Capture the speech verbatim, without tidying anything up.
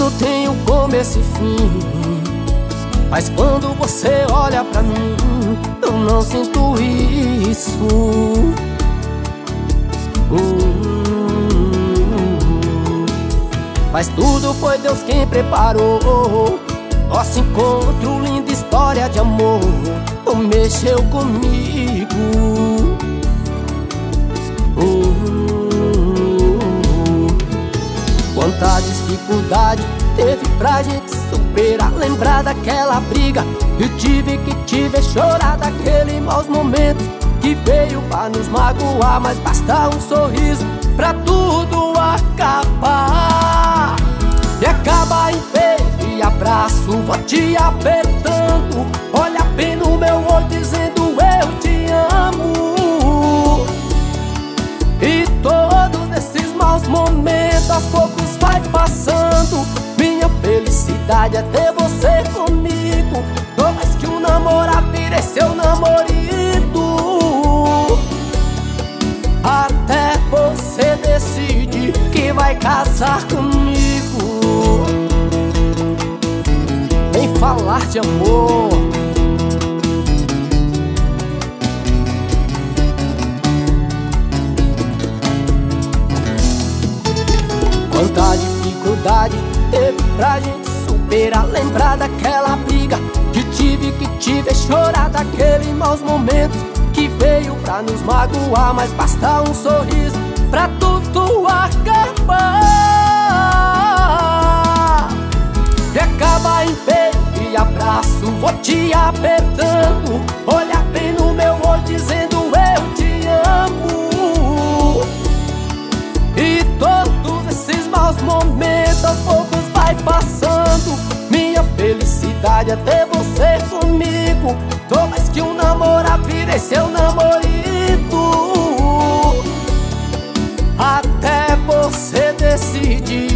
Tudo tem um começo e fim, mas quando você olha pra mim, eu não sinto isso. uh, Mas tudo foi Deus quem preparou. Nosso encontro, linda história de amor, mexeu comigo. uh, Quanta dificuldade teve pra gente superar. Lembrar daquela briga que tive que te ver chorar, daquele maus momentos que veio pra nos magoar. Mas basta um sorriso pra tudo acabar. E acaba em beijo e abraço, vou te apertando. Olha bem no meu olho dizendo eu te amo. E todos esses maus momentos aos poucos vai passando. Minha felicidade é ter você comigo. Toda vez que um namorado vira seu namorado, até você decidir que vai casar comigo. Vem falar de amor. Quanta dificuldade teve pra gente superar. Lembrar daquela briga que tive que te ver chorar, daquele maus momentos que veio pra nos magoar. Mas basta um sorriso pra tudo acabar. E acaba em beijo e abraço, vou te apertando. Olha bem no meu olho dizendo eu te amo. E todos esses maus momentos aos poucos vai passando. Minha felicidade é ter você comigo. Toda vez que um namorado vira seu namorado, até você decidir